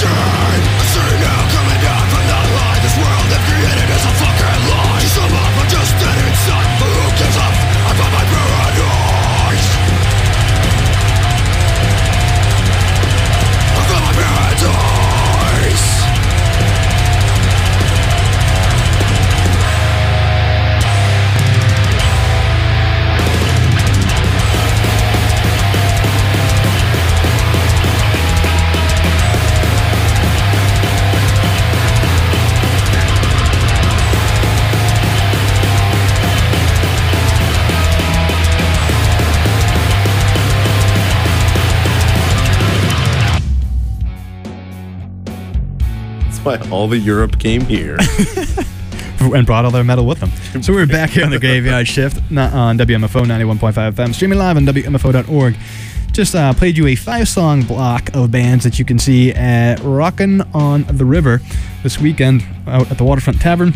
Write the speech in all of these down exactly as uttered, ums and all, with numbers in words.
Why all the Europe came here. And brought all their metal with them. So we're back here on the Graveyard Shift not on W M F O ninety-one point five F M, streaming live on W M F O dot org. Just uh, played you a five-song block of bands that you can see at Rockin' on the River this weekend out at the Waterfront Tavern.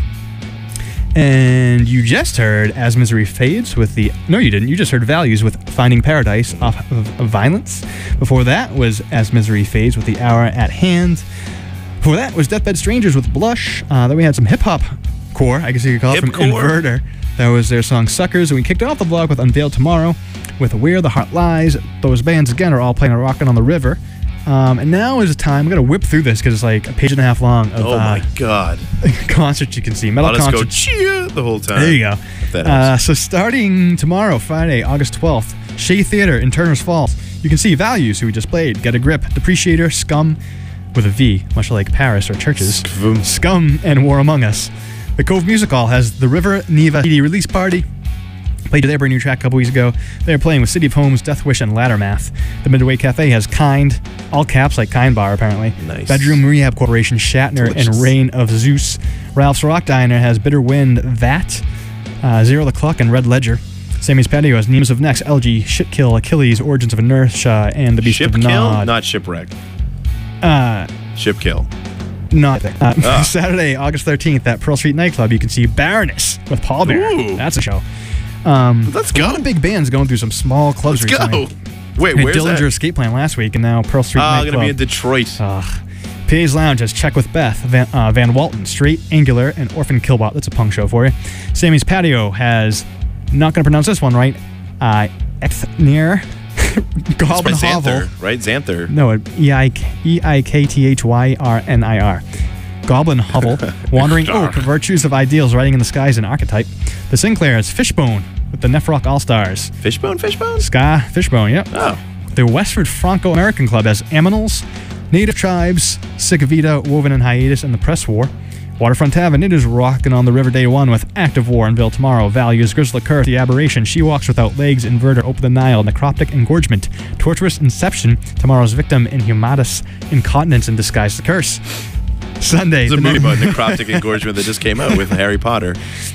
And you just heard As Misery Fades with the... No, you didn't. You just heard Values with Finding Paradise off of, of Violence. Before that was As Misery Fades with The Hour at Hand. Before that was Deathbed Strangers with Blush. Uh, then we had some hip-hop core, I guess you could call it, from Inverter. That was their song Suckers. And we kicked off the block with Unveiled Tomorrow with Where the Heart Lies. Those bands, again, are all playing at Rockin' on the River. Um, and now is the time. I'm going to whip through this because it's like a page and a half long of oh my uh, God. concerts you can see. Metal Let us concerts. go cheer the whole time. There you go. Uh, so starting tomorrow, Friday, August twelfth, Shea Theater in Turner's Falls. You can see Values, who we just played, Get a Grip, Depreciator, Scum, with a V, much like Paris or churches. Scum. Scum and War Among Us. The Cove Music Hall has the River Neva C D release party. Played their brand new track a couple weeks ago. They're playing with City of Homes, Death Wish, and Ladder Math. The Midway Cafe has Kind, all caps like Kind Bar apparently. Nice. Bedroom Rehab Corporation, Shatner, Delicious. and Reign of Zeus. Ralph's Rock Diner has Bitter Wind, That, uh, Zero the Clock, and Red Ledger. Sammy's Patio has Nemes of Next, L G, Shitkill, Achilles, Origins of Inertia, and The Beast Ship of kill, Nod. not shipwreck. Uh, Ship kill. Not uh, Ah. Saturday, August thirteenth at Pearl Street Nightclub. You can see Baroness with Paul Bear. Ooh. That's a show. Um, Let's A go. lot of big bands going through some small clubs Let's recently. go. Wait, We had where's Dillinger that? Escape Plan last week, and now Pearl Street Oh, I'm Nightclub. going to be in Detroit. Ugh. P A's Lounge has Check with Beth, Van, uh, Van Walton, Straight, Angular, and Orphan Killbot. That's a punk show for you. Sammy's Patio has, not going to pronounce this one right, uh, Exnir, It's by Goblin Hovel. Xanther, right? Xanther. No, E I K T H Y R N I R. Goblin Hovel, Wandering Oak, Virtues of Ideals, Writing in the Skies, and Archetype. The Sinclairs, Fishbone, with the Nephrock All-Stars. Fishbone, Fishbone? Ska, Fishbone, yep. Oh. The Westford Franco-American Club has Aminals, Native Tribes, Cicavita, Woven in Hiatus, and the Press War. Waterfront Tavern, it is rocking on the River Day One with Active War, Unveiled Tomorrow, Values, Grizzly Curse, The Aberration, She Walks Without Legs, Inverter, Open the Nile, Necroptic Engorgement, Torturous Inception, Tomorrow's Victim, Inhumatus, Incontinence, and Disguise the Curse. Sunday. There's a the movie no- about necroptic engorgement that just came out with Harry Potter.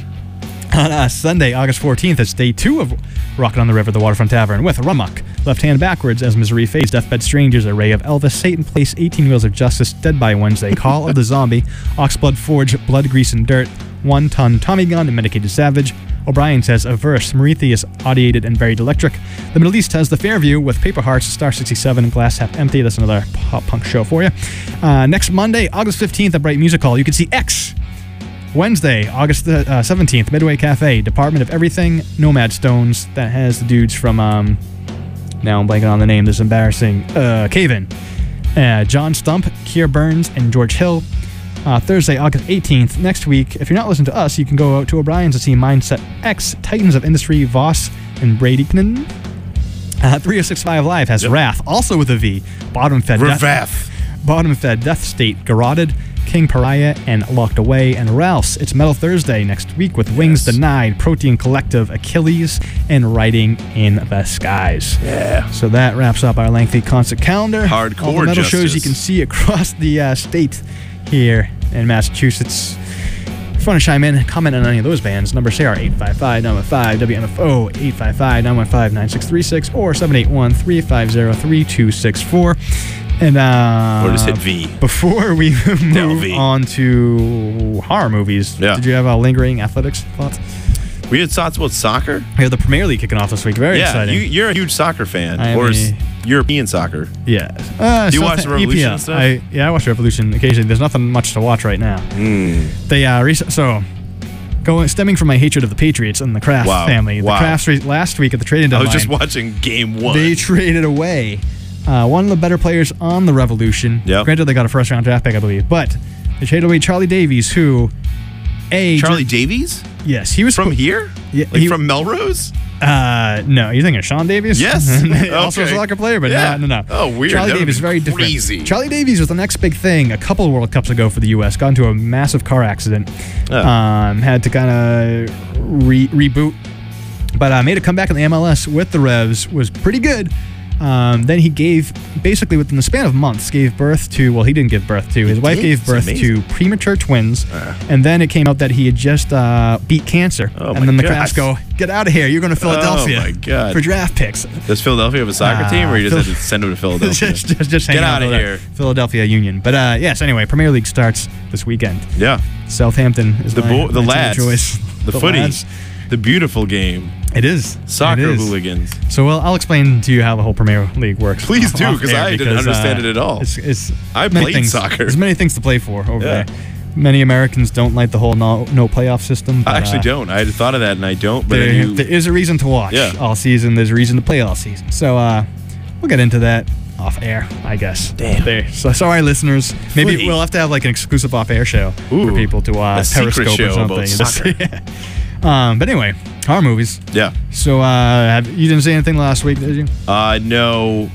On uh, Sunday, August fourteenth, it's day two of Rockin' on the River, the Waterfront Tavern, with Rummuck, Left Hand Backwards, As Misery Fades, Deathbed Strangers, Array of Elvis, Satan Place, eighteen Wheels of Justice, Dead by Wednesday, Call of the Zombie, Oxblood Forge, Blood, Grease, and Dirt, One Ton, Tommy Gun, and Medicated Savage. O'Brien says Averse, Mauritius, Audiated, and Buried Electric. The Middle East has The Fairview with Paper Hearts, Star sixty-seven, and Glass Half Empty. That's another pop punk show for you. Uh, next Monday, August fifteenth, at Bright Music Hall, you can see X. Wednesday, August uh, seventeenth, Midway Cafe, Department of Everything, Nomad Stones. That has the dudes from, um, now I'm blanking on the name, this is embarrassing, uh, Cave-In. Uh, John Stump, Keir Burns, and George Hill. Uh, Thursday, August eighteenth, next week. If you're not listening to us, you can go out to O'Brien's to see Mindset X, Titans of Industry, Voss, and Brady Knin. Uh, three oh six five Live has Yep. Wrath, also with a V. Bottom Fed Death, Ravath. Bottom Fed Death State, Garroted, King Pariah, and Locked Away. And Ralph's, it's Metal Thursday next week with Wings Yes. Denied, Protein Collective, Achilles, and Writing in the Skies. Yeah. So that wraps up our lengthy concert calendar. Hardcore All the metal shows justice. you can see across the uh, state here in Massachusetts. If you want to chime in, comment on any of those bands, numbers here are eight five five, nine one five, W M F O, eight five five, nine one five, nine six three six, or seven eight one, three five zero, three two six four. And uh, Or just hit V. before we move V. on to horror movies, Yeah. did you have a lingering athletics thoughts? We had thoughts about soccer. We have the Premier League kicking off this week. Very yeah, exciting. you, you're a huge soccer fan. I am or a s- European soccer. Yeah. Uh, Do you so watch th- the Revolution E P L. and stuff? I, yeah, I watch Revolution occasionally. There's nothing much to watch right now. Mm. They uh, rec- so going stemming from my hatred of the Patriots and the Kraft Wow. family. Wow. The Krafts re- last week at the trading I deadline. was just watching game one. They traded away uh, one of the better players on the Revolution. Yep. Granted, they got a first round draft pick, I believe, but they traded away Charlie Davies, who a Charlie Davies? yes, he was From spo- here? Yeah, like he- from Melrose? Uh, no, you're thinking of Sean Davies? Yes. Also a Okay. soccer player, but Yeah. no, no, no. Oh, weird. Charlie That would've Davies, been very different. crazy. Charlie Davies was the next big thing a couple of World Cups ago for the U S. Got into a massive car accident. Oh. Um, had to kind of re- reboot. But uh, made a comeback in the M L S with the Revs. Was pretty good. Um, then he gave, basically within the span of months, gave birth to, well, he didn't give birth to, his wife did? gave That's birth amazing. to premature twins. Uh. And then it came out that he had just uh, beat cancer. Oh, and my then the gosh. Krafts go, get out of here. You're going to Philadelphia Oh, my God. for draft picks. Does Philadelphia have a soccer Uh, team, or you just Phil- had to send them to Philadelphia? just, just, just Get hanging out of with here. the Philadelphia Union. But uh, yes, anyway, Premier League starts this weekend. Yeah. Southampton is The my, bo- the my team of lads. choice. The, footy. lads. The beautiful game. It is. Soccer it is. hooligans. So well, I'll explain to you how the whole Premier League works. Please off- do, off 'cause air I didn't because, understand uh, it at all. It's, it's I many played things, soccer. There's many things to play for over Yeah. there. Many Americans don't like the whole no, no playoff system. But, I actually uh, don't. I had thought of that, and I don't. But I There, knew, there is a reason to watch Yeah. all season. There's a reason to play all season. So uh, we'll get into that off air, I guess. Damn. There. So sorry, listeners. Maybe Footy. we'll have to have like an exclusive off air show Ooh, for people to uh, a secret Periscope show or something. about soccer. Yeah. Um, but anyway, horror movies. yeah. So uh, have, you didn't say anything last week, did you? Uh, no,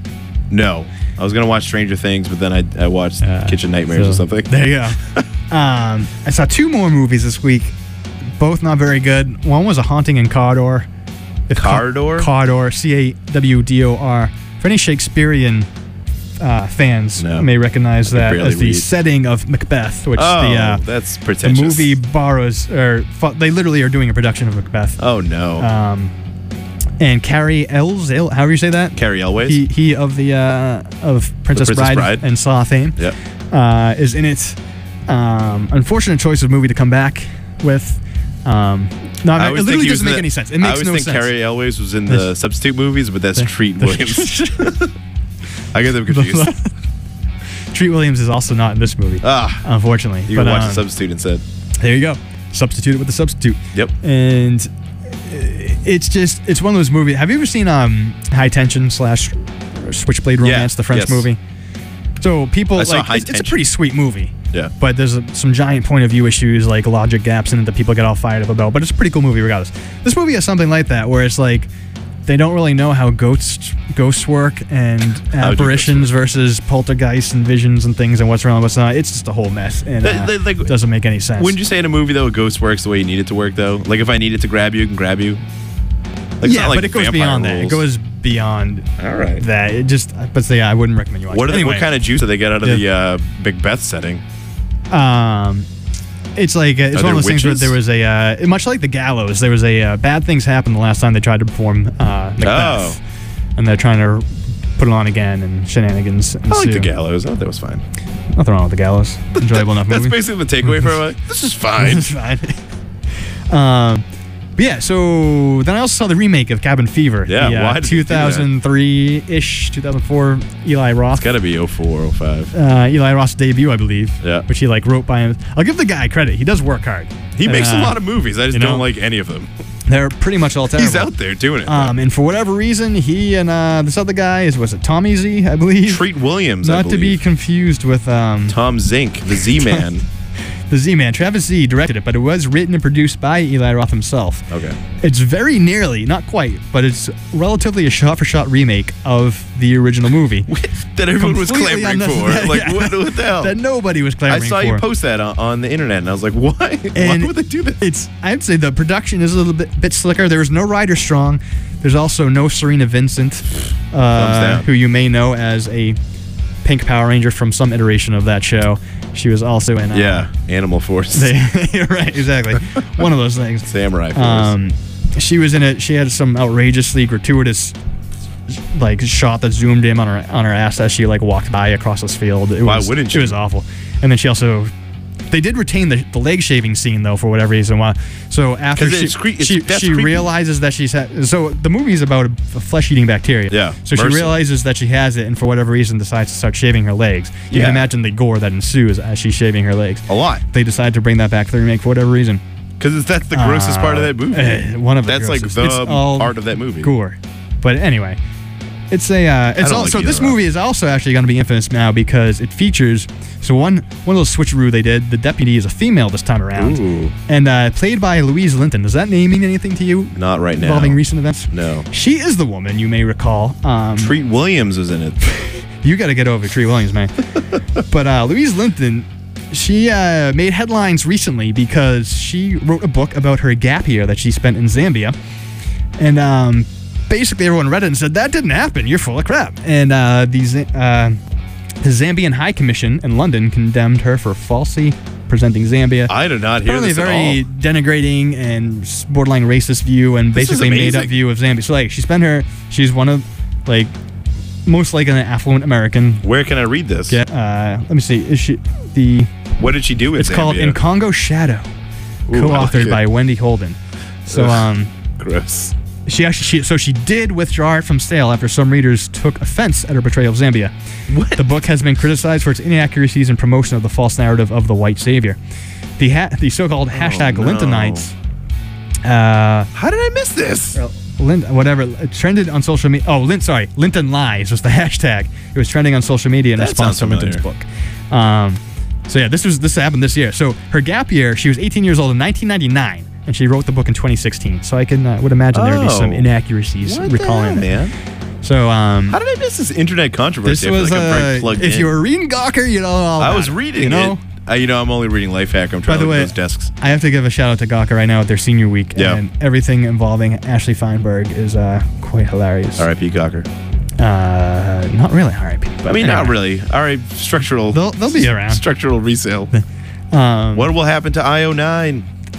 no. I was gonna watch Stranger Things, but then I, I watched Uh, Kitchen Nightmares so- or something. There you go. um, I saw two more movies this week, both not very good. One was A Haunting in Cawdor. If Ca- Cawdor? Cawdor, C A W D O R. For any Shakespearean uh, fans, No. may recognize I can that barely as the read. setting of Macbeth, which Oh, the uh, that's the pretentious. movie borrows, or fu- they literally are doing a production of Macbeth. Oh no. Um, and Carrie Ells, El- however you say that, Carrie Elways. he he of the uh, of Princess, Princess Bride, Bride. and Saw fame, Yep. uh, is in it. Um, unfortunate choice of movie to come back with. Um, no, I it always think literally he was doesn't in make the- any sense. It I makes always no think sense. Carrie Elways was in the The- Substitute movies, but that's the- Treat the- Williams. I get them confused. Treat Williams is also not in this movie, ah, unfortunately. you but can watch um, the Substitute instead. there you go. Substitute it with the substitute. Yep. And it's just it's one of those movies. Have you ever seen um High Tension slash Switchblade Yeah, Romance, the French yes. movie? So people I saw like High it's, it's a Tension. pretty sweet movie. Yeah. But there's a, some giant point of view issues, like logic gaps in it that people get all fired up about. But it's a pretty cool movie regardless. This movie has something like that, where it's like they don't really know how ghosts ghosts work and do apparitions versus poltergeists and visions and things and what's real and what's not. It's just a whole mess, and They- uh, they- like- it doesn't make any sense. Wouldn't you say in a movie though, a ghost works the way you need it to work though? Like if I needed to grab you, it can grab you. Like, it's yeah, not like but it goes vampire beyond that. It rules. goes beyond All right. that. It just, but yeah, I wouldn't recommend you watch. What, it. are they, Anyway, what kind of juice do they get out of the uh, Macbeth setting? Um, it's like uh, it's Are one of there those things where witches? there was a uh, much like the gallows. There was a uh, bad things happened the last time they tried to perform uh, Macbeth, Oh. and they're trying to put it on again, and shenanigans. I like the ensue. gallows. I thought that was fine. Nothing wrong with the gallows. Enjoyable enough That's movie. basically the takeaway from it. Like, this is fine. It's fine. um, but yeah, so then I also saw the remake of Cabin Fever. Yeah, the, uh, why did they do that? two thousand three-ish, two thousand four Eli Roth. It's got to be oh four, oh five. uh, Eli Roth's debut, I believe. Yeah. Which he like wrote by him. I'll give the guy credit. He does work hard. He And, makes a uh, lot of movies. I just you know, don't like any of them. They're pretty much all terrible. He's out there doing it. Um, and for whatever reason, he and uh, this other guy is was it Tommy Z, I believe. Treat Williams, I Not to be believe. confused with um, Tom Zink, the Z-Man. the Z-Man. Travis Z directed it, but it was written and produced by Eli Roth himself. Okay. It's very nearly, not quite, but it's relatively a shot-for-shot remake of the original movie. that everyone was Completely clamoring for. unnecessary. Like, Yeah. what, what the hell? That nobody was I clamoring saw for. you post that on, on the internet, and I was like, why? And why would they do this? It's I'd say the production is a little bit bit slicker. There was no Ryder Strong. There's also no Serena Vincent, uh, down. who you may know as a Pink Power Ranger from some iteration of that show. She was also in. Uh, yeah, Animal Force. They, right, exactly. One of those things. Samurai Force. Um, she was in it. She had some outrageously gratuitous, like shot that zoomed in on her on her ass as she like walked by across this field. It Why was, wouldn't It you? was awful. And then she also they did retain the, the leg shaving scene though for whatever reason. Why? So after 'Cause she it's cre- it's- she, that's she creepy. realizes that she's had, so the movie is about a, a flesh eating bacteria. Yeah, So she MRSA. realizes that she has it, and for whatever reason decides to start shaving her legs. You Yeah. can imagine the gore that ensues as she's shaving her legs. A lot. They decide to bring that back for the remake for whatever reason. Because that's the grossest part of that movie. Uh, one of the That's like grossest. the It's all part of that movie. Gore. But anyway, it's a. Uh, it's don't also like this either of movie is also actually going to be infamous now because it features. So one one little switcheroo they did. The deputy is a female this time around, Ooh. and uh, played by Louise Linton. Does that name mean anything to you? Not right now. Involving recent events. No. She is the woman you may recall. Um, Treat Williams was in it. you got to get over Tree Williams, man. But uh, Louise Linton, she uh, made headlines recently because she wrote a book about her gap year that she spent in Zambia. And um, basically everyone read it and said, that didn't happen. You're full of crap. And uh, the, Z- uh, the Zambian High Commission in London condemned her for falsely presenting Zambia. I did not hear Apparently this a very at all. denigrating and borderline racist view and This is basically made up amazing. view of Zambia. So like she spent her, she's one of like most like an affluent American. Where can I read this? Get uh, let me see. Is she the? What did she do with It's called Zambia? In Congo Shadow, Ooh, I like co-authored it. by Wendy Holden. So Ugh. um, Gross. she actually she so she did withdraw it from sale after some readers took offense at her portrayal of Zambia. What? The book has been criticized for its inaccuracies and promotion of the false narrative of the white savior. The ha- the so-called hashtag Oh, no. Lintonites. Uh, How did I miss this? Lint, whatever, it trended on social media. Oh, Lint, sorry, Linton Lies was the hashtag. It was trending on social media in That response to sounds Linton's familiar. book. Um, so yeah, this was this happened this year. So her gap year, she was eighteen years old in nineteen ninety-nine, and she wrote the book in twenty sixteen. So I can uh, would imagine there would be some Oh. inaccuracies What recalling the hell, it. man? So um, How did I miss this internet controversy? this I feel was like I'm very uh, plugged if in. you were reading Gawker, you know all I about was it, reading you know? it. Uh, you know, I'm only reading Lifehack. I'm trying By the to look way, at those desks. I have to give a shout out to Gawker right now at their senior week, Yeah. and everything involving Ashley Feinberg is uh, quite hilarious. R I P Cocker. Uh, not really R I P I mean, not really. All right, structural. They'll- they'll be around. Structural resale. Um, What will happen to I O nine?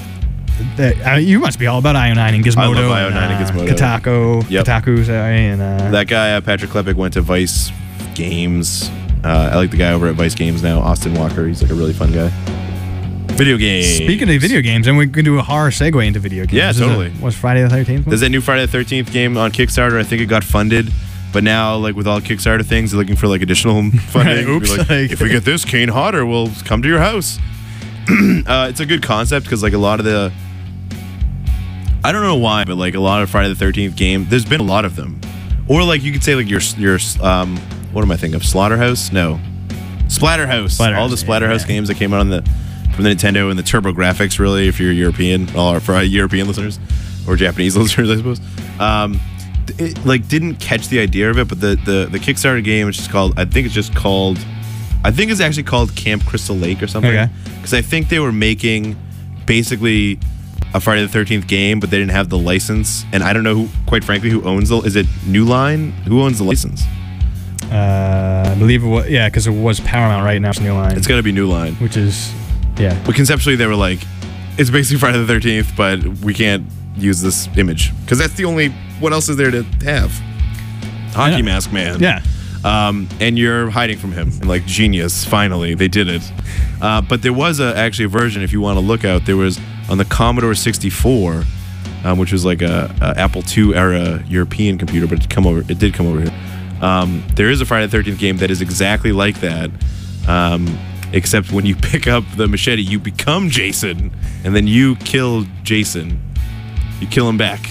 the- uh, you must be all about I O nine and Gizmodo. I love I O nine and uh, Gizmodo. Kotaku, Yep. Kotaku, sorry, and uh, That guy, uh, Patrick Klepek, went to Vice Games. Uh, I like the guy over at Vice Games now, Austin Walker. He's like a really fun guy. Video games. Speaking of video games, and we can do a horror segue into video games. Yeah, This is totally. A, was Friday the thirteenth? There's that new Friday the thirteenth game on Kickstarter. I think it got funded. But now, like with all Kickstarter things, they're looking for like additional funding. Right, oops. Be like, Like- if we get this Kane Hodder, we'll come to your house. uh, it's a good concept because like a lot of the, I don't know why, but like a lot of Friday the thirteenth game, there's been a lot of them. Or like you could say like your your um, what am I thinking of? Slaughterhouse? No, Splatterhouse. Splatterhouse, All the yeah, Splatterhouse yeah. games that came out on the from the Nintendo and the Turbo Graphics. Really, if you're European, or for European listeners or Japanese listeners, I suppose. Um, it like didn't catch the idea of it, but the the the Kickstarter game is just called. I think it's just called. I think it's actually called Camp Crystal Lake or something. Okay. Because I think they were making basically a Friday the thirteenth game, but they didn't have the license, and I don't know who, quite frankly, who owns the. Is it New Line? Who owns the license? Uh, I believe it was, yeah, because it was Paramount right now. It's New Line, It's got to be New Line. which is, yeah. But conceptually, they were like, it's basically Friday the thirteenth, but we can't use this image because that's the only. What else is there to have? Hockey Yeah. Mask Man. Yeah. Um, and you're hiding from him. And like genius, finally they did it. Uh, but there was a, actually a version, if you want to look out, there was on the Commodore sixty-four, um, which was like a, a Apple two era European computer, but it come over. It did come over here. Um, there is a Friday the thirteenth game that is exactly like that. Um, except when you pick up the machete, you become Jason, and then you kill Jason. You kill him back.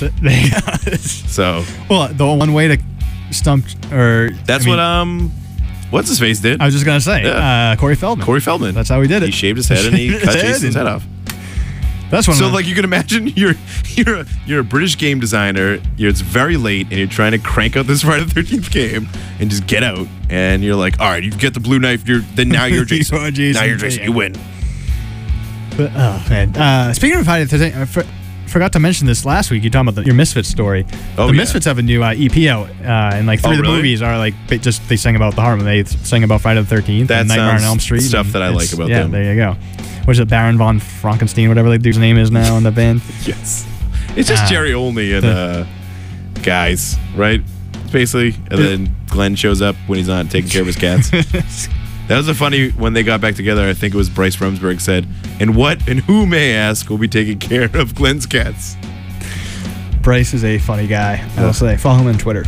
So Well, the one way to stump or that's I mean, what um, what's his face did. I was just gonna say. Yeah. Uh, Corey Feldman. Corey Feldman. That's how he did it. He shaved his head and he His cut head Jason's and- head off. That's one. So of the- like you can imagine you're you're a, you're a British game designer. You're, it's very late and you're trying to crank out this Friday the thirteenth game and just get out. And you're like, all right, you get the blue knife. You're then now you're Jason. You are Jason. Now you're Jason. You win. But, oh man. Uh, speaking of Friday the thirteenth, I for, forgot to mention this last week. You talking about the, your Misfits story? Oh, the yeah. Misfits have a new uh, E P out, uh, and like three Oh, of the really? movies are like ba- just they sing about the Harlem. They sang about Friday the thirteenth That and Nightmare on sounds Elm Street. stuff and that I like it's- about yeah, them. there you go. What is it, Baron von Frankenstein, whatever the dude's name is now in the band? Yes. It's just Uh, Jerry Olney and the- uh, guys, right? Basically, and then Glenn shows up when he's not taking care of his cats. That was a funny when they got back together. I think it was Bryce Remsburg said, "And what and who may I ask will be taking care of Glenn's cats?" Bryce is a funny guy. I Yeah. will say, follow him on Twitter.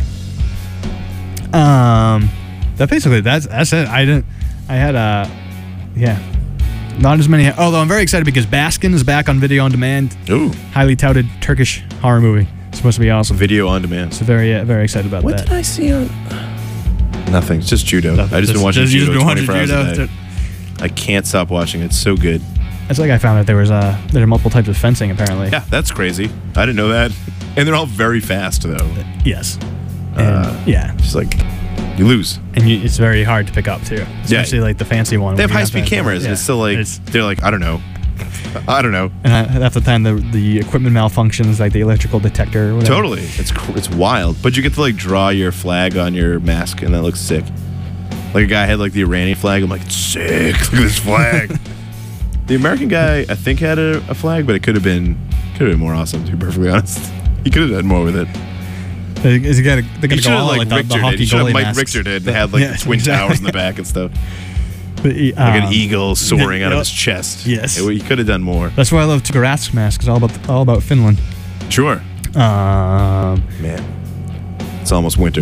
Um, that basically that's that's it. I didn't. I had a, yeah, not as many. Although I'm very excited because Baskin is back on video on demand. Ooh, Highly touted Turkish horror movie. It's supposed to be awesome. video on demand. So very uh, very excited about What that. did I see on? Nothing. It's just judo. Nothing. I just, been watching just- you judo just been watching twenty-four hours judo. a day. I can't stop watching. It's so good. It's like I found out there was uh there are multiple types of fencing apparently. Yeah, that's crazy. I didn't know that. And they're all very fast though. Yes. And, Uh, yeah. Just like you lose. And you, it's very hard to pick up too, especially like the fancy one. They have where you high speed to- cameras. yeah. It's still like It's- they're like I don't know. I don't know. and I, half the time the the equipment malfunctions, like the electrical detector. Or whatever. Totally. It's cr- it's wild. But you get to like draw your flag on your mask and that looks sick. Like a guy had like the Iranian flag. I'm like, it's sick. Look at this flag. The American guy, I think, had a, a flag, but it could have been could have been more awesome. To be perfectly honest, he could have done more with it. Is he gonna, they're He gonna should go have all like like the, Richter the did. hockey He should have goalie Mike masks. Richter did and had like Yeah, the twin exactly. towers in the back and stuff, The, like um, an eagle soaring out of yep. his chest. Yes. It- he could have done more. That's why I love Tuukka Rask's mask. It's all about all about Finland. Sure, Um, man. It's almost winter.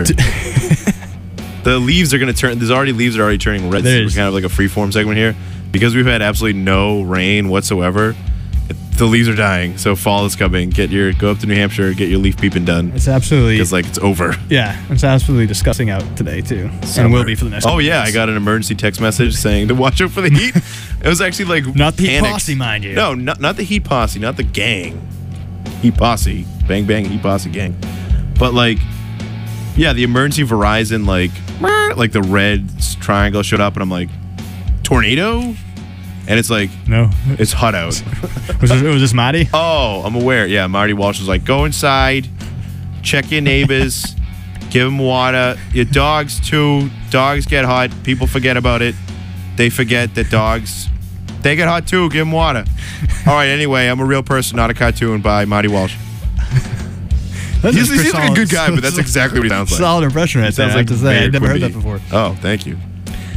The leaves are going to turn. There's already leaves are already turning red. There We're is. kind of like a free form segment here because we've had absolutely no rain whatsoever. The leaves are dying, so fall is coming. Get your go up to New Hampshire, get your leaf peeping done it's absolutely because like it's over. yeah, it's absolutely disgusting out today too, and Summer. will be for the next. Oh couple yeah, I days. got an emergency text message saying to watch out for the heat. It was actually like Not the heat panicked. posse, mind you. No, not not the heat posse, not the gang. Heat posse, bang bang, heat posse gang. But like, yeah, the emergency Verizon like like the red triangle showed up, and I'm like, tornado, and it's like No, it's hot out. was this, was this Marty? Oh, I'm aware. Yeah, Marty Walsh was like, go inside, check your neighbors, give them water. Your dogs too. Dogs get hot. People forget about it. They forget that dogs, they get hot too. Give them water. All right. Anyway, I'm a real person, not a cartoon. By Marty Walsh. That's He's, a he's like a solid- good guy, but that's exactly what he sounds like. solid impression right He there. sounds I have like to say, Mayor I'd never heard Quimby. that before. Oh, thank you.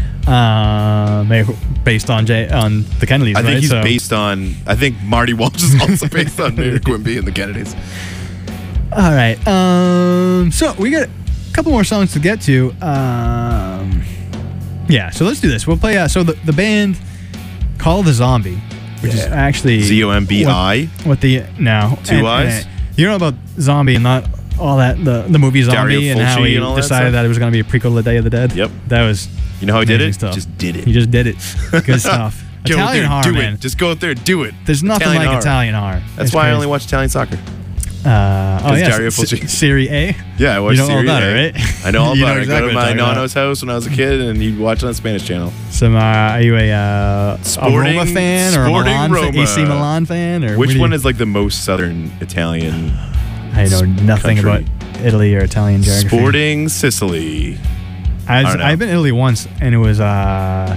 Uh, may- based on Jay on the Kennedys, I think right? he's So- based on. I think Marty Walsh is also based on Mayor Quimby and the Kennedys. All right. Um. So we got a couple more songs to get to. Um. Yeah. So let's do this. We'll play. Uh, so the the band Call of the Zombie, which is Yeah. actually Z O M B I. What, what the no Two and- I's? and, you know about Zombie and not all that the the movie Zombie Dario and how Fulci he and all that decided stuff? that, it was going to be a prequel to Day of the Dead. Yep. That was You know how he did amazing it? stuff. Just did it. He just did it. Good stuff. Go out Italian there, horror, do man. it. Just go out there, do it. There's nothing Italian like horror. Italian horror. That's It's why I crazy. only watch Italian soccer. Uh, oh It's yeah, Dario S- Fulci. Serie A. Yeah, I watched You know all Serie about A. it, right? I know all You about know it. exactly I go what to my I'm talking nonno's house when I was a kid, and he'd watch it on Spanish channel. Some uh, are you a, uh, a Sporting- Roma fan or a Sporting Milan fan, Roma. A C Milan fan, or Which what do one you- is like the most southern Italian? I know nothing country? about Italy or Italian geography. Sporting Sicily. I was, I don't know. I've been to Italy once, and it was. Uh,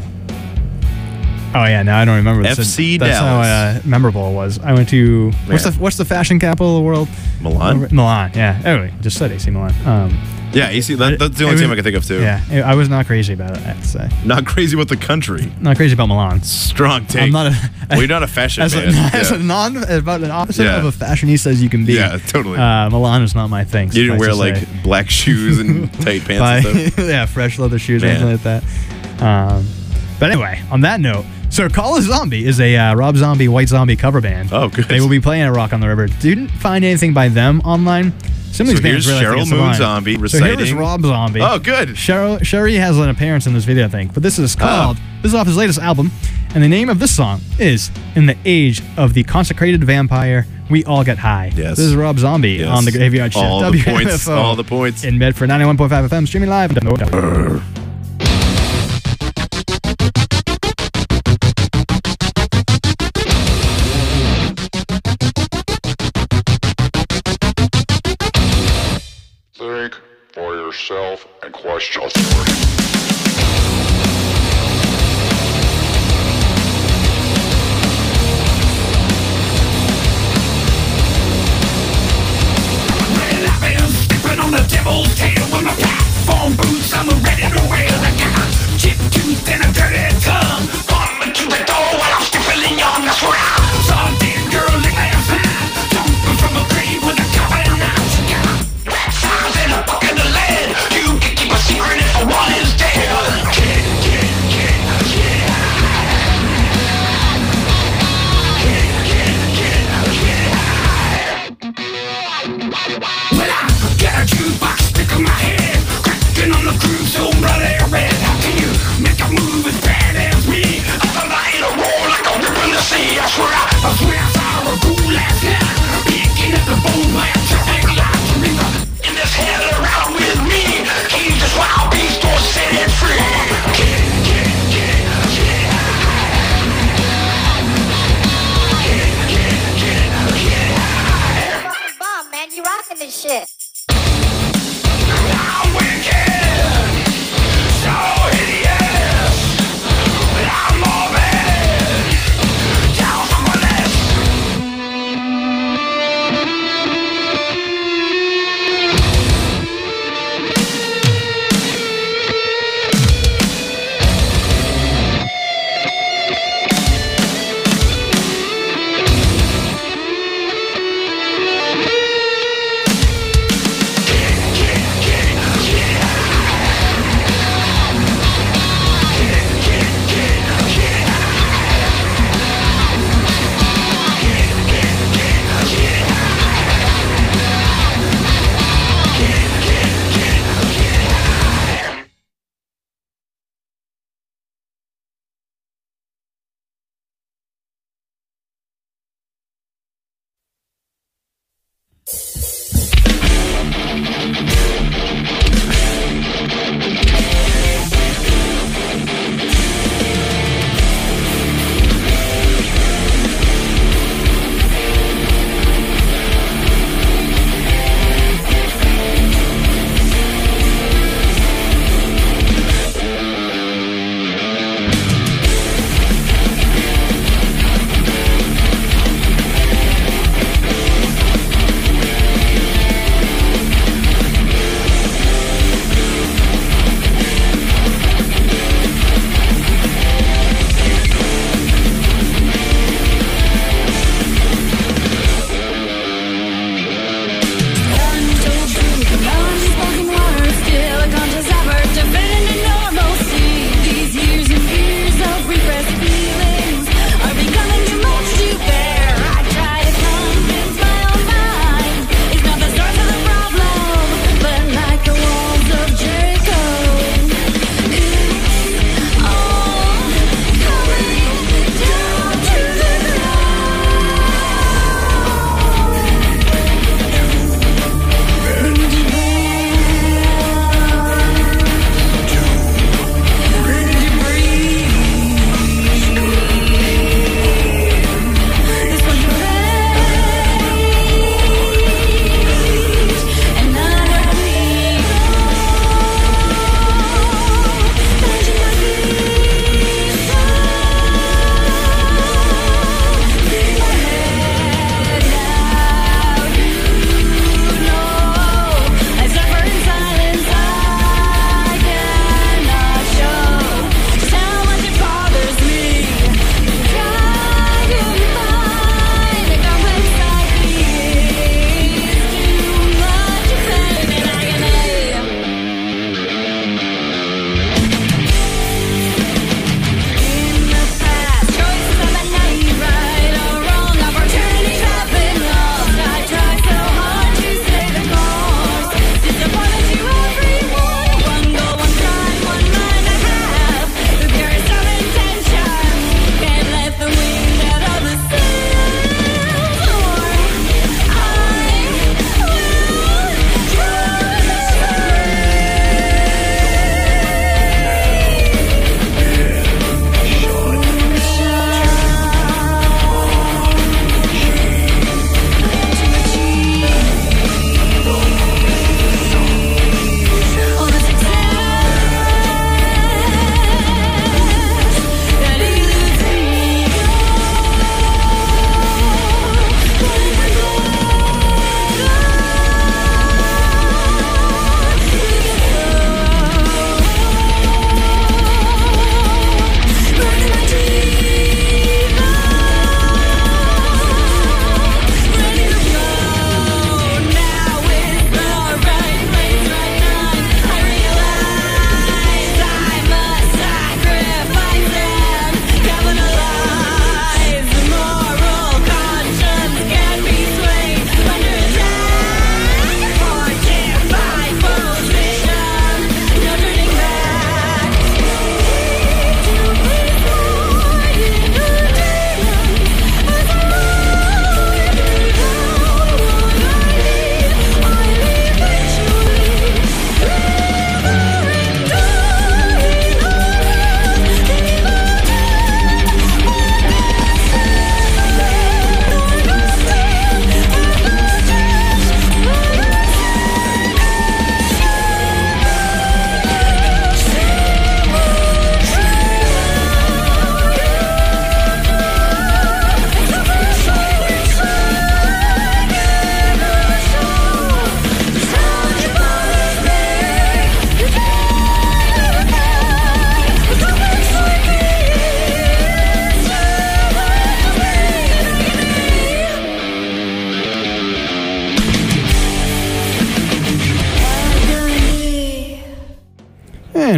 oh yeah, now I don't remember. F C That's how Dallas. uh, memorable it was. I went to what's Yeah. the what's the fashion capital of the world? Milan? Milan. Yeah. Anyway, just said A C Milan. Um, Yeah, A C. That, that's the only it team was- I can think of too. Yeah, it- I was not crazy about it. I have to say, Not crazy about the country. not crazy about Milan. Strong take. I'm not a. well, you're not a fashion as, a, fan. as yeah. a non about an opposite Yeah. of a fashionista as you can be. Yeah, totally. Uh, Milan is not my thing. You didn't suffice wear to like say. black shoes and tight pants Buy- and stuff. yeah, fresh leather shoes or Man. anything like that. Um, but anyway, on that note, so Call of Zombie is a uh, Rob Zombie, White Zombie cover band. Oh, good. They will be playing at Rock on the River. Didn't find anything by them online. Some of So these bands here's really Cheryl think it's Moon online. Zombie So here is reciting- Rob Zombie. Oh, good. Cheryl, Sherry has an appearance in this video, I think. But this is called, Oh. this is off his latest album. And the name of this song is In the Age of the Consecrated Vampire, We All Get High. Yes. This is Rob Zombie Yes. on the Graveyard Shift. All the W M F O points. All the points. In Medford, ninety-one point five F M, streaming live. Think for yourself and question authority. Well, I've been stepping on the devil's tail with my platform boots. I'm ready to wear the guy. Chip tooth and a dirty tongue. Coming to the door while I'm stiffling young. That's where I saw a dead girl lick my hand. Jumping from a grave with a cover and knives. Rat size and a bucket of lead. You can keep a secret if a one is dead. Kid, kid, kid, kid. Kid, kid, kid, kid. Well, I got a jukebox stick in my head, cracking on the groove so bloody red. How can you make a move as bad as me? I thought I hit a roar like a rip in the sea. I swear I, I swear I saw a ghoul last night, picking up the bone by a traffic light. River in this hell around with me. He's this wild beast or set it free. Kid, kid, kid, kid. Kid, kid, kid, kid. Bomb, man, you rocking this shit. I'm wicked, so hideous, but I'm morbid, down from my list. Kid, kid, kid, kid.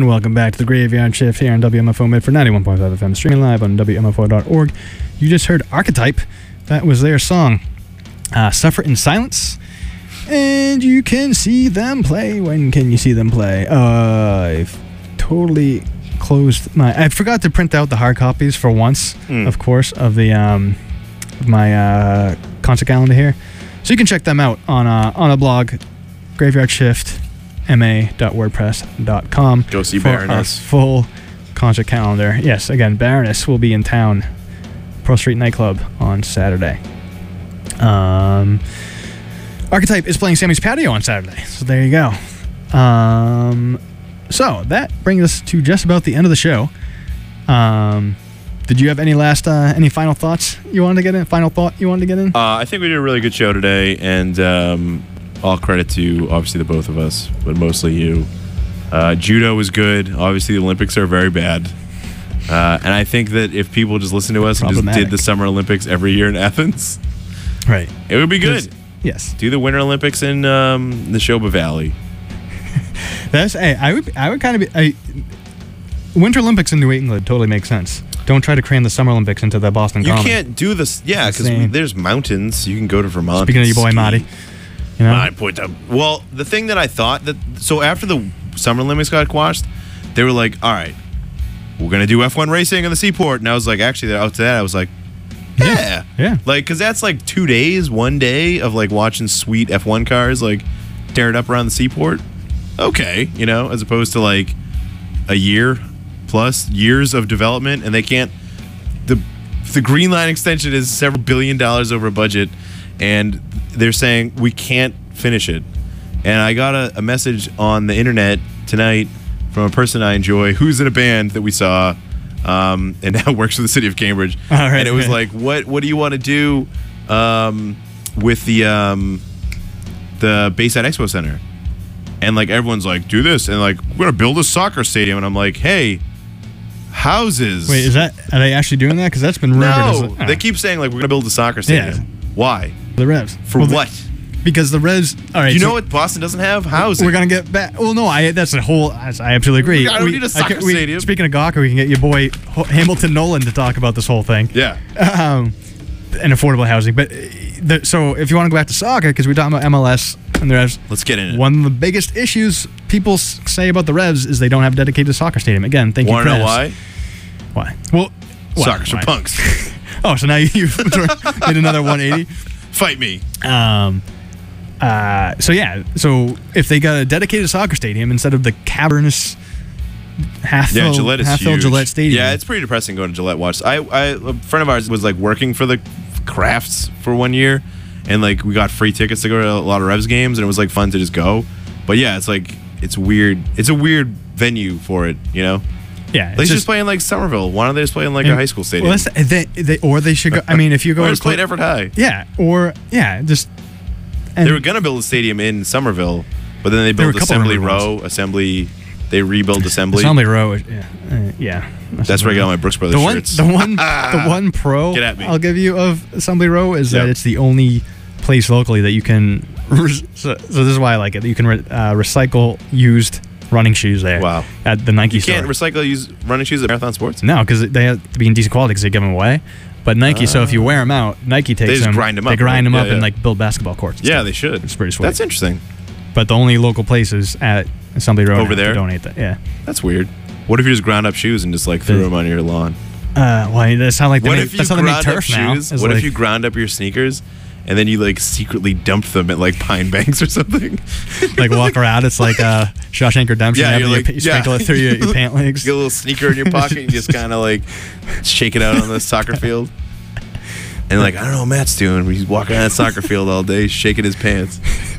And welcome back to the Graveyard Shift here on W M F O Mid for ninety-one point five F M, streaming live on W M F O dot org. You just heard Archetype. That was their song, uh, Suffer in Silence. And you can see them play. When can you see them play? Uh, I've totally closed my... I forgot to print out the hard copies for once, mm. of course, of the um, of my uh, concert calendar here. So you can check them out on uh, on a blog, graveyard shift m a dot wordpress dot com. Go see for Baroness. Our full concert calendar. Yes, again, Baroness will be in town, Pearl Street Nightclub, on Saturday. Um, Archetype is playing Sammy's Patio on Saturday, so there you go. Um, so that brings us to just about the end of the show. Um, did you have any last, uh, any final thoughts you wanted to get in? Final thought you wanted to get in? Uh, I think we did a really good show today, and um, all credit to obviously the both of us, but mostly you. Uh, judo was good. Obviously, the Olympics are very bad. Uh, and I think that if people just listen to us and just did the Summer Olympics every year in Athens, right, it would be good. Yes. Do the Winter Olympics in um, Neshoba Valley. That's. Hey, I would. I would kind of be. I, Winter Olympics in New England totally makes sense. Don't try to cram the Summer Olympics into the Boston You Common. can't do this. Yeah, because there's mountains. You can go to Vermont. Speaking of your boy ski. Marty, you know. I put up. Well, the thing that I thought that so after the Summer Olympics got quashed, they were like, "All right, we're gonna do F one racing in the Seaport," and I was like, actually, out to that, I was like, "Yeah, yeah, yeah. like because that's like two days, one day of like watching sweet F one cars like tear it up around the Seaport. Okay, you know, as opposed to like a year plus years of development, and they can't. The the Green Line extension is several billion dollars over budget, and they're saying we can't finish it. And I got a, a message on the internet tonight from a person I enjoy who's in a band that we saw, um, and now works for the city of Cambridge. All right, and it was okay. like, what what do you want to do um, with the um, the Bayside Expo Center? And like everyone's like, do this, and like we're gonna build a soccer stadium, and I'm like, hey, houses. Wait, is that are they actually doing that? Because that's been rumored. No, as a, oh. they keep saying like we're gonna build a soccer stadium. Yeah. Why? The Revs For Well, the- what? because the Revs. All right, Do you so know what Boston doesn't have? Housing. We're gonna get back. Well, no, I. That's a whole. I I absolutely agree. I don't need a soccer can- we- stadium. Speaking of Gawker, we can get your boy Ho- Hamilton Nolan to talk about this whole thing. Yeah. Um, and affordable housing. But uh, the, so if you want to go back to soccer, because we're talking about M L S and the Revs. Let's get in it. One of the biggest issues people s- say about the Revs is they don't have a dedicated soccer stadium. Again, thank Want you, to know Prez. why? Why? Well, why? Soccer's for Why? punks. Oh, so now you you did another one eighty. Fight me. Um, uh, so yeah, so if they got a dedicated soccer stadium instead of the cavernous half Yeah, filled, Gillette is half filled huge. Gillette Stadium. Yeah, it's pretty depressing going to Gillette watch. I, I, a friend of ours was like working for the Crafts for one year, and like we got free tickets to go to a lot of Revs games, and it was like fun to just go. But yeah, it's like it's weird. It's a weird venue for it, you know. yeah. They it's should just play in like Somerville. Why don't they just play in like a and- high school stadium? Well, that's, they, they, or they should go. I mean, if you go Or to just play at cl- Everett High. yeah, or yeah, just and They were gonna build a stadium in Somerville, but then they There were built a couple of Assembly rumors. Row. Assembly, they rebuilt Assembly. Assembly Row. is- Yeah, uh, yeah. That's where I got my Brooks Brothers the one, shirts. the one, the one pro Get at me. I'll give you of Assembly Row is Yeah. that it's the only place locally that you can. Re- so, so this is why I like it. You can re- uh, recycle used running shoes there. Wow. At the Nike You store. can't recycle use running shoes at Marathon Sports. No, because they have to be in decent quality because they give them away. But Nike, so if you wear them out, Nike takes They just them. grind 'em They up, grind them right? up Yeah, and yeah. like build basketball courts. and Yeah, stuff. they should. It's pretty sweet. That's interesting. But the only local places at Assembly Road Over have to there? donate that. Yeah. That's weird. What if you just ground up shoes and just like threw The- them on your lawn? Uh, why? That's how like they What make, if you that's how they make ground up turf now. shoes? is What if like- you ground up your sneakers and then you like secretly dumped them at like Pine Banks or something? like walk around? It's like uh, Shawshank Redemption. Yeah, you, you're have like- you sprinkle yeah. it through your, your pant legs. Get a little sneaker in your pocket and you just kind of like shake it out on the soccer field. And like, I don't know what Matt's doing. He's walking on that soccer field all day, shaking his pants.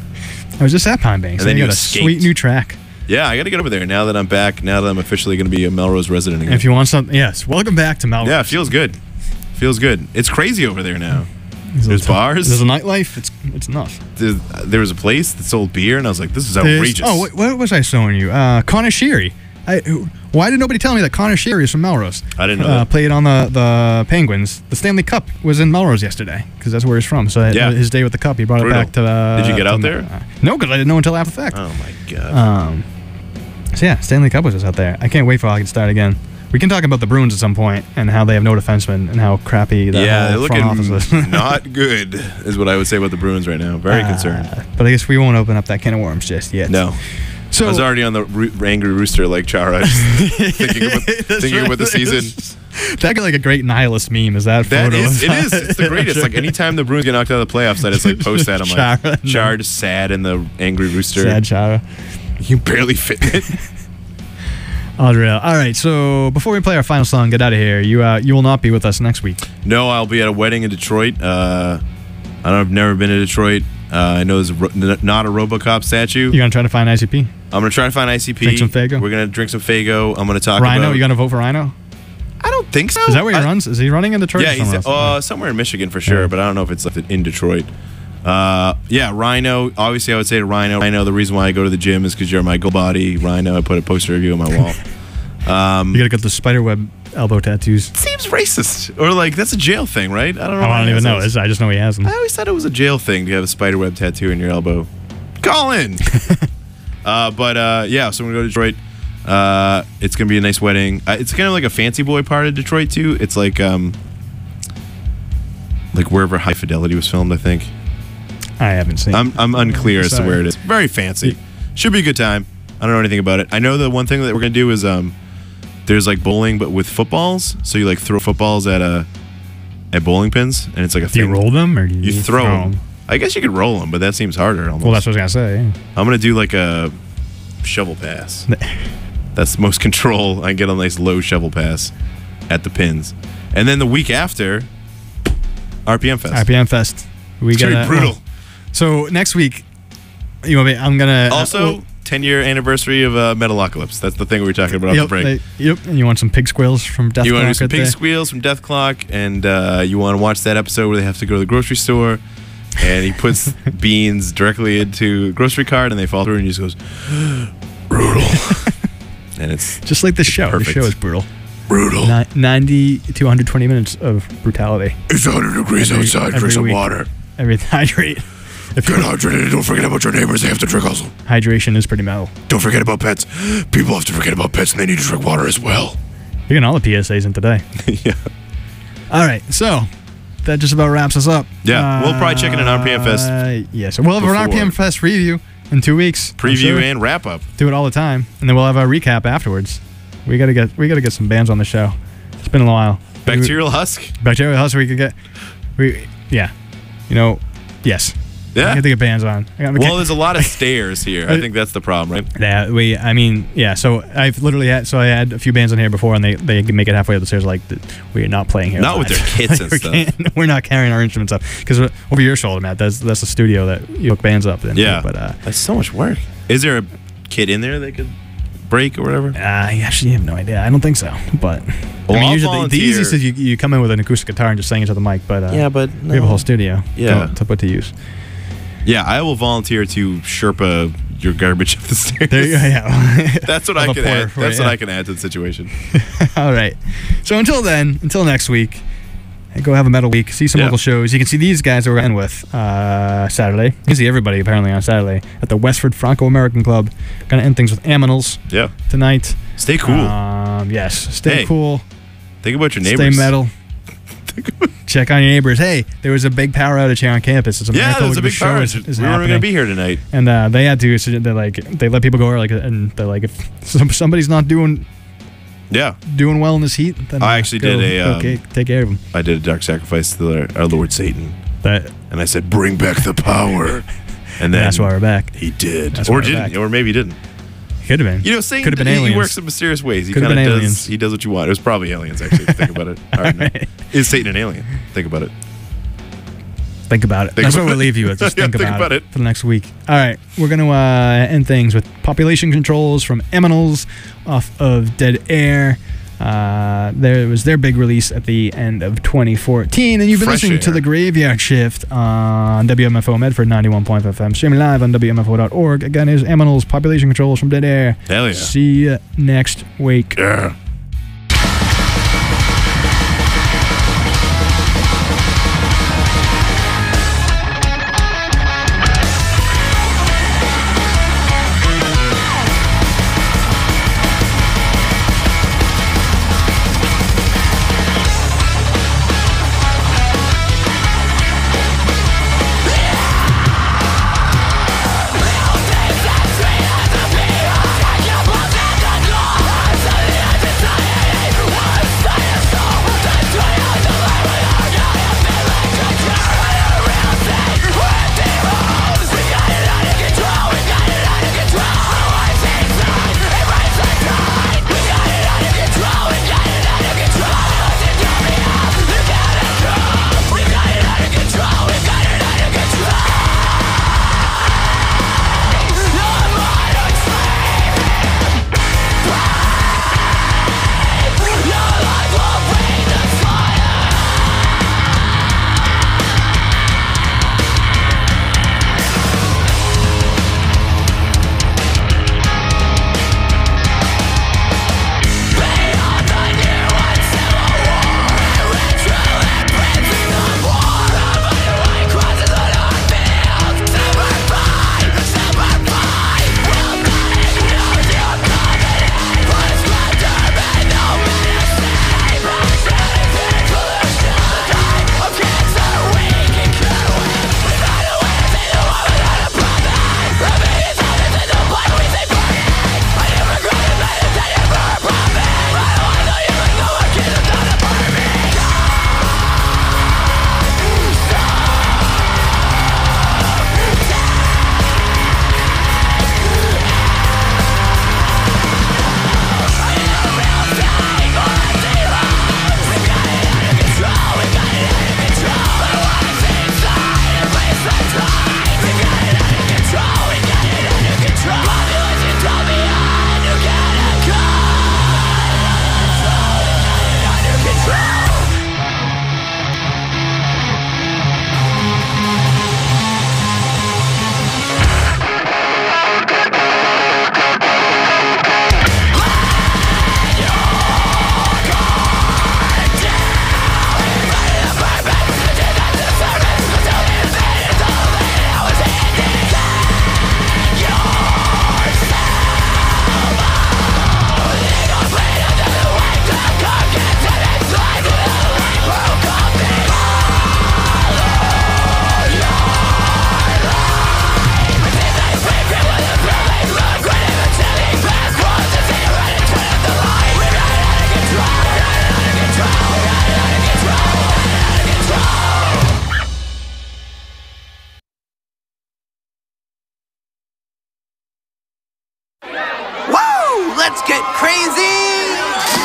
I was just at Pine Banks. And then they you got a escaped. sweet new track. Yeah, I got to get over there now that I'm back. Now that I'm officially going to be a Melrose resident again. And if you want something, yes, welcome back to Melrose. Yeah, it feels good. Feels good. It's crazy over there now. There's, There's a- bars. There's a nightlife. It's it's nuts. There, there was a place that sold beer, and I was like, "This is There's- outrageous." Oh, wait, what was I showing you? Uh, Connor Sheary. I, why did nobody tell me that Connor Sheary is from Melrose? I didn't know Uh, that. played on the, the Penguins. The Stanley Cup was in Melrose yesterday because that's where he's from. So Yeah. his day with the cup, he brought Brutal. it back to. Uh, Did you get to out Mel- there? Uh, no, because I didn't know until after the fact. Oh my god. Um, So yeah, Stanley Cup was just out there. I can't wait for hockey to start again. We can talk about the Bruins at some point and how they have no defensemen and how crappy that Yeah, they're whole front office looking is. not good, is what I would say about the Bruins right now. Very Uh, concerned. But I guess we won't open up that can of worms just yet. No. So I was already on the ro- angry rooster like Chara, just thinking about, thinking right. about the season. That got like a great nihilist meme. Is that That photo? is, it is. It's the greatest. Like anytime the Bruins get knocked out of the playoffs, I just like post that. I'm Chara, like, no. Chara just sad in the angry rooster. Sad Chara. You barely fit in it. Unreal. All right. So before we play our final song, get out of here. You uh, you will not be with us next week. No, I'll be at a wedding in Detroit. Uh, I don't. I've never been to Detroit. Uh, I know there's a ro- n- not a RoboCop statue. You gonna try to find I C P? I'm gonna try to find I C P. Drink some Faygo? We're gonna drink some Faygo. I'm gonna talk Rhino. about. You gonna vote for Rhino? I don't think so. Is that where he I- runs? Is he running in Detroit? Yeah, or he's somewhere else? uh, somewhere in Michigan for sure, Yeah. but I don't know if it's like in Detroit. Uh, yeah, Rhino. Obviously, I would say to Rhino. Rhino. The reason why I go to the gym is because you're my go body. Rhino. I put a poster of you on my wall. Um, You gotta get the spiderweb elbow tattoos. seems racist, or like that's a jail thing, right? I don't know. Oh, I don't why even that know. is. It's- I just know he has them. I always thought it was a jail thing to have a spiderweb tattoo in your elbow. Colin. uh, but uh, yeah, so we're gonna go to Detroit. Uh, it's gonna be a nice wedding. Uh, it's kind of like a fancy boy part of Detroit too. It's like um, like wherever High Fidelity was filmed, I think. I haven't seen. I'm I'm unclear as to Sorry. where it is. Very fancy. Should be a good time. I don't know anything about it. I know the one thing that we're gonna do is um, there's like bowling but with footballs. So you like throw footballs at a at bowling pins, and it's like a Do you thing. roll them or do you, You throw them. I guess you could roll them, but that seems harder. Almost. Well, that's what I was gonna say. Yeah. I'm gonna do like a shovel pass. That's the most control. I can get a nice low shovel pass at the pins, and then the week after, R P M Fest. R P M Fest. We It's got gonna be brutal. So next week, you want me? I'm gonna Also, uh, well, ten year anniversary of uh, Metalocalypse. That's the thing we were talking about off yep, the break. they- yep. And you want some pig squeals from Death you want to do Clock some right pig there? squeals from Death Clock, and uh, you want to watch that episode where they have to go to the grocery store, and he puts beans directly into a grocery cart, and they fall through, and he just goes, brutal. And it's Just like the show. Perfect. The show is brutal. brutal. Ni- ninety to one hundred twenty minutes of brutality. It's one hundred degrees Every- outside. every Drink some week. water. Every hydrate. If Get you, hydrated. Don't forget about your neighbors. They have to drink also. hydration is pretty metal. Don't forget about pets. People have to forget about pets, and they need to drink water as well. You're getting all the P S As in today. Yeah. All right, so that just about wraps us up. Yeah, we'll probably check in an R P M Fest Uh, yeah, so we'll have an before. R P M Fest review in two weeks. I'm Preview sure. and wrap up. Do it all the time, and then we'll have a recap afterwards. We gotta get we gotta get some bands on the show. It's been a while. Bacterial Husk. Bacterial Husk. We could get. We yeah, you know, yes. I Yeah. have to get bands on. I got- Well, there's a lot of stairs here. I think that's the problem, right? Yeah, we. I mean, yeah. So I've literally had. So I had a few bands on here before, and they they can make it halfway up the stairs. Like th- we are not playing here. Not with live. their kits and we stuff. can't- We're not carrying our instruments up because over your shoulder, Matt. That's that's a studio that you hook bands up in. Yeah. But uh, That's so much work. Is there a kit in there they could break or whatever? I actually have no idea. I don't think so. But Well, I mean, I'll usually the, the volunteer. easiest is you, you come in with an acoustic guitar and just sing into the mic. But uh, but we have a whole studio. Yeah. To, to put to use. Yeah, I will volunteer to Sherpa your garbage up the stairs. There you go. Yeah. That's what Have I a can pour add. for That's it, what yeah. I can add to the situation. All right. So until then, until next week, go have a metal week. See some Yeah. local shows. You can see these guys that we're in with uh, Saturday. You can see everybody apparently on Saturday at the Westford Franco-American Club. Gonna end things with Aminals Yeah. tonight. Stay cool. Um, yes. Stay Hey, cool. Think about your Stay neighbors. metal. Check on your neighbors. Hey, there was a big power outage here on campus. It's a Yeah, miracle there's a the big show power. is, outage. is We weren't happening. going to be here tonight. And uh, they had to. So they like they let people go. Like, and they're like, if some, somebody's not doing Yeah. doing well in this heat, then I uh, actually go- did a, go um, ca- take care of them. I did a dark sacrifice to the, our Lord Satan. That And I said, bring back the power. And then that's why we're back. he did. That's Or why we're didn't. back. Or maybe he didn't. Could have been. You know, Satan, Could have been he, he aliens. works in mysterious ways. He Could have kind of been does. aliens. He does what you want. It was probably aliens, actually, if you think about it. I don't know. Right. Is Satan an alien? Think about it. Think about it. Think That's about what we'll it. leave you with. Just Yeah, think, think about, about it, it. for the next week. All right, we're gonna uh, end things with population controls from Eminals off of Dead Air. Uh, there was their big release at the end of twenty fourteen, and you've been Fresh listening to Air. the Graveyard Shift on W M F O Medford ninety-one point five F M, streaming live on W M F O dot org. Again, is Eminals population controls from Dead Air. Hell yeah. See you next week. Yeah. get crazy!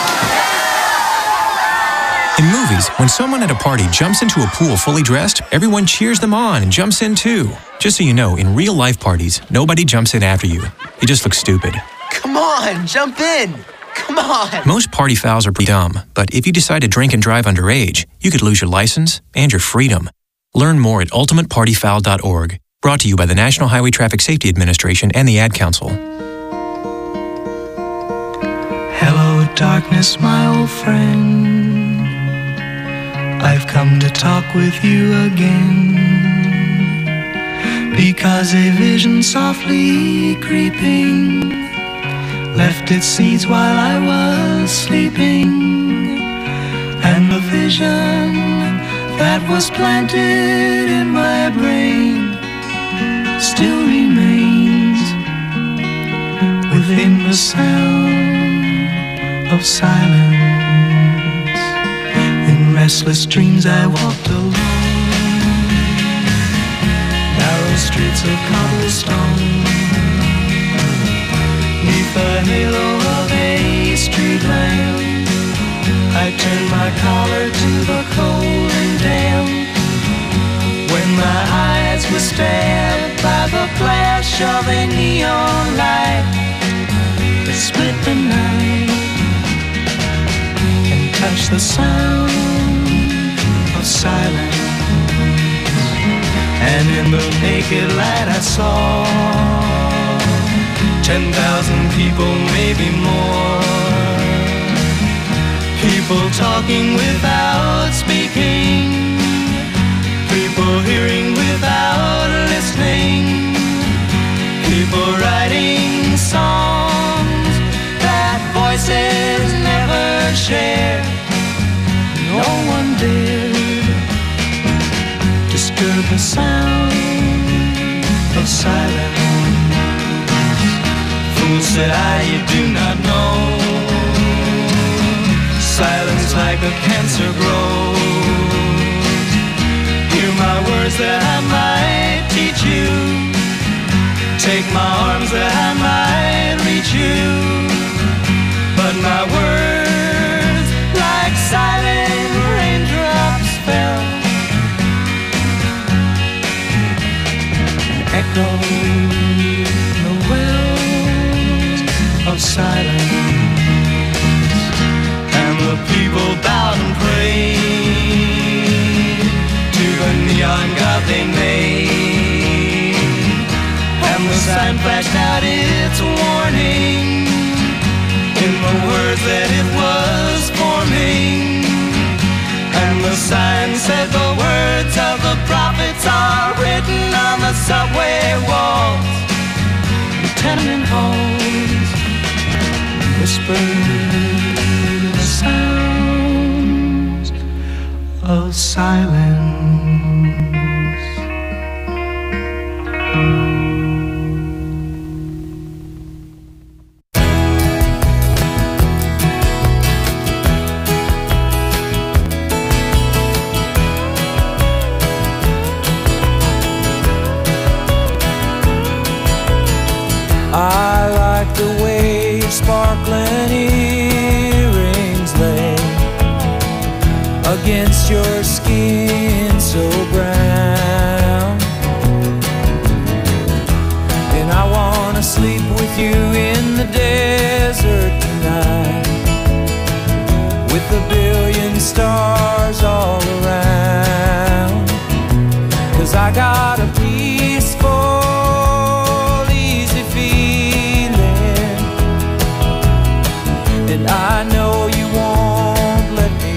In movies, when someone at a party jumps into a pool fully dressed, everyone cheers them on and jumps in too. Just so you know, in real-life parties, nobody jumps in after you. You just look stupid. Come on, jump in! Come on! Most party fouls are pretty dumb, but if you decide to drink and drive underage, you could lose your license and your freedom. Learn more at ultimate party foul dot org. Brought to you by the National Highway Traffic Safety Administration and the Ad Council. Hello, darkness, my old friend. I've come to talk with you again, because a vision softly creeping left its seeds while I was sleeping, and the vision that was planted in my brain still remains within the sound of silence. In restless dreams I walked alone, narrow streets of cobblestone, neath the halo of a street lamp. I turned my collar to the cold and damp, when my eyes were stabbed by the flash of a neon light that split the night and touched the sound of silence. And in the naked light I saw ten thousand people, maybe more, people talking without speaking, people hearing without listening, people writing songs that voices never shared. No one dared disturb the sound of silence. Fool, said I, you do not know, silence like a cancer grows. Hear my words that I might teach you, take my arms that I might reach you, but my words like silent raindrops fell and echoed the wells of silence. And the people bowed and prayed to the neon god they made, and the sign flashed out its warning in the words that it was forming. And the sign said the words of the prophets are written on the subway walls, the tenement halls, whispered the sounds of silence. I like the way your sparkling earrings lay against your skin so brown, and I wanna sleep with you in the desert tonight, with a billion stars all around, 'cause I got a peaceful I know you won't let me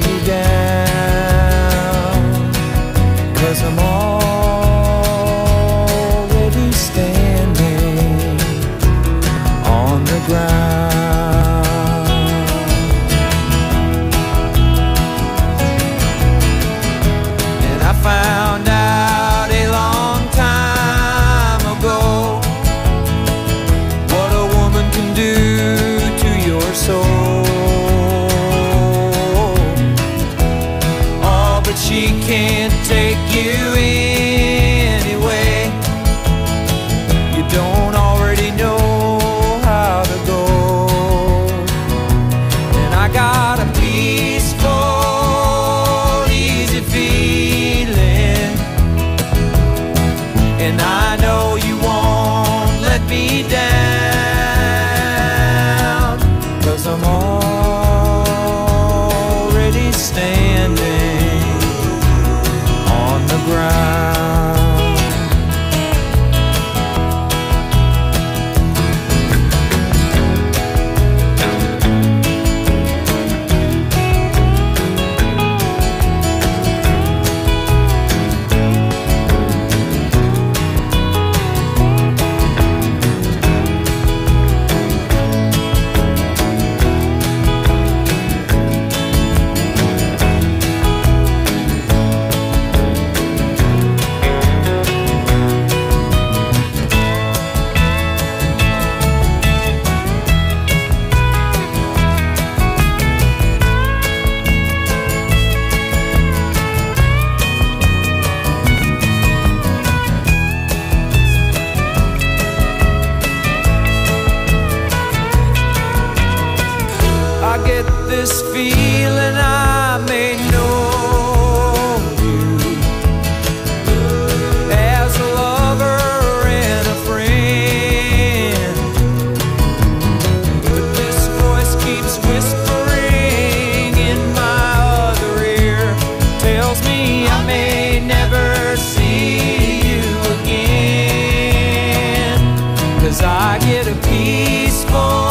down, 'cause I'm already standing on the ground. And I found out a long time ago what a woman can do to your soul. She can't take you anyway. You don't already know how to go. down, 'cause I'm already standing on the ground. This feeling I may know you as a lover and a friend, but this voice keeps whispering in my other ear, tells me I may never see you again, 'cause I get a peaceful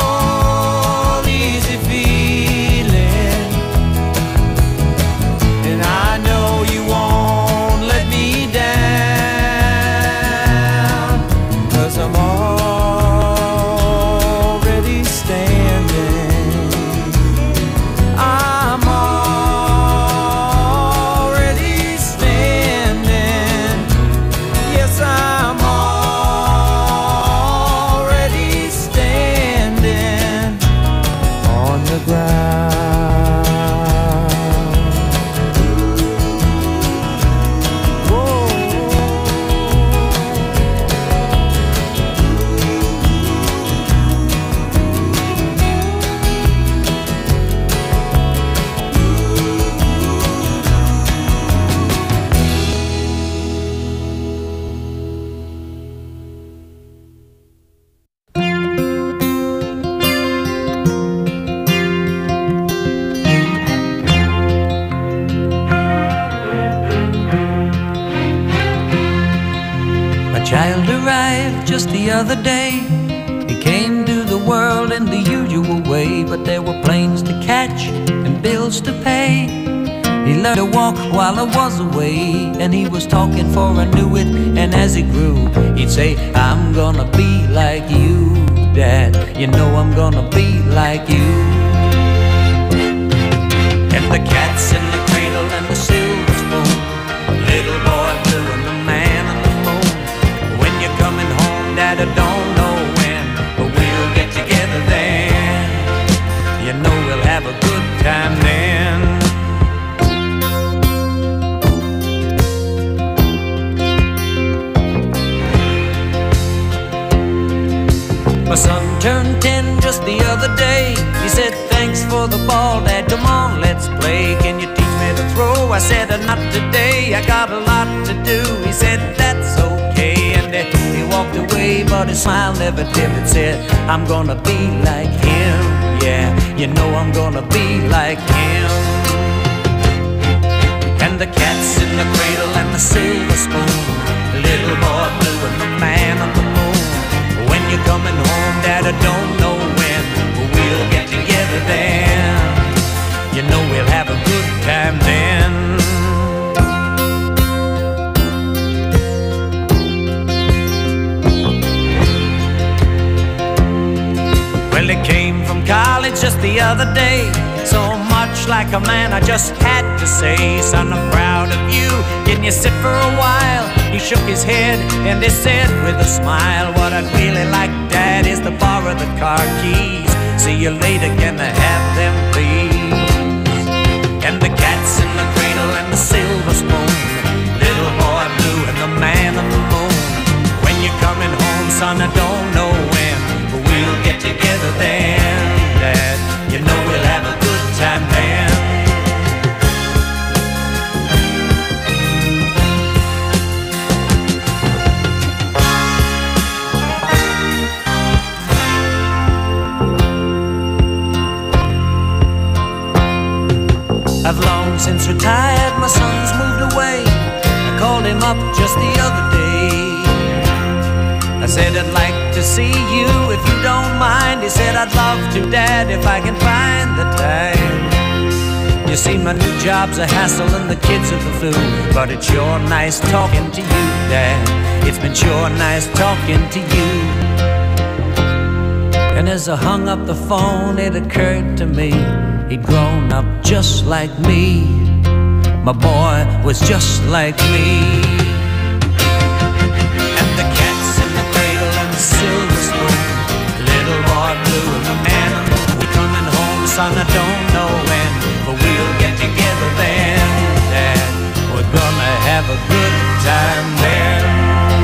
the other day. He came to the world in the usual way, but there were planes to catch and bills to pay. He learned to walk while I was away, and he was talking for I knew it. And as he grew, he'd say, I'm gonna be like you, Dad. You know I'm gonna be like you. And the cat's in the cradle and the silver spoon, little boy blue and the man on the moon. When you're coming home, Dad, I don't know when, but we'll get together then. You know we'll have a good time then. My son turned ten just the other day. He said, thanks for the ball, Dad, come on, let's play. Can you teach me to throw? I said, not today, I got a lot to do. He said, that's okay, and he walked away, but his smile never dimmed. It said, I'm gonna be like him, yeah, you know I'm gonna be like him. And the cat's in the cradle and the silver spoon, the little boy blue and the man on the moon. When you're coming home, Dad, I don't know when, but we'll get together then. You know we'll have a good time then. Well, he came from college just the other day, so much like a man I just had to say, son, I'm proud of you, can you sit for a while? He shook his head and he said with a smile, what I'd really like, Dad, is to borrow the car keys. See you later, can I have them please? And the cat's in the cradle and the silver spoon, little boy blue and the man on the moon. When you're coming home, son, I don't know when, but we'll get together then, Dad. You know we'll have a good time then. since retired, my son's moved away. I called him up just the other day. I said, I'd like to see you if you don't mind. He said, I'd love to, Dad, if I can find the time. You see, my new job's a hassle and the kids are the flu, but it's sure nice talking to you, Dad. It's been sure nice talking to you. And as I hung up the phone, it occurred to me he'd grown up just like me. My boy was just like me. And the cat's in the cradle and the silver spoon, little boy blue and the man on the moon. We're coming home, son, I don't know when, but we'll get together then, Dad. We're gonna have a good time there.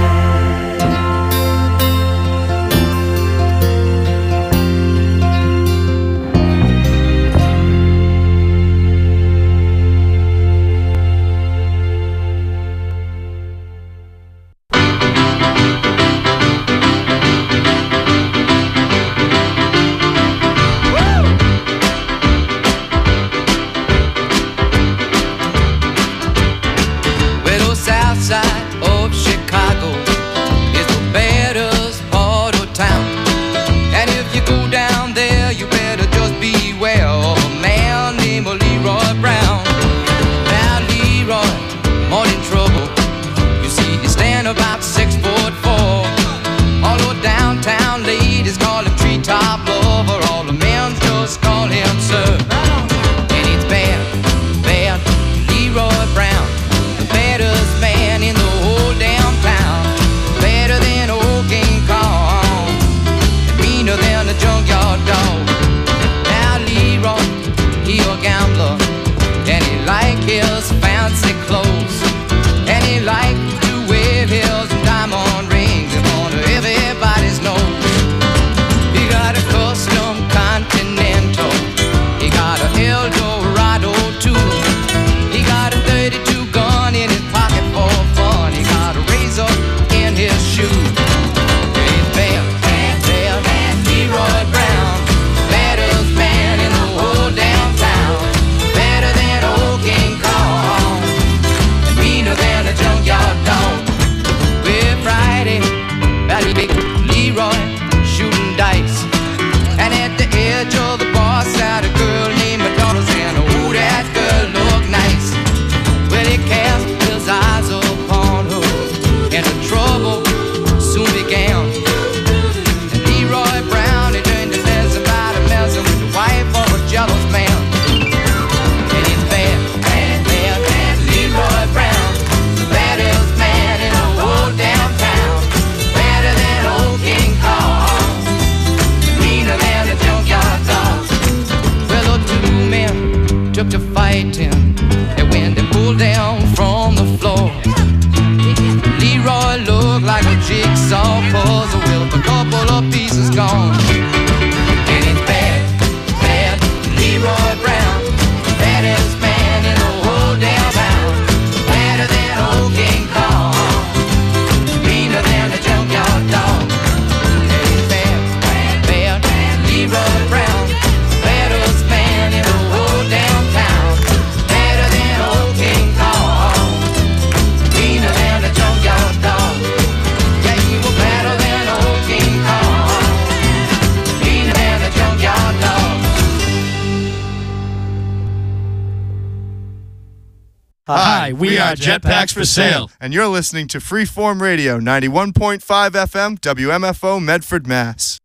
Hi, we are Jetpacks for Sale. And you're listening to Freeform Radio, ninety-one point five F M, W M F O, Medford, Mass.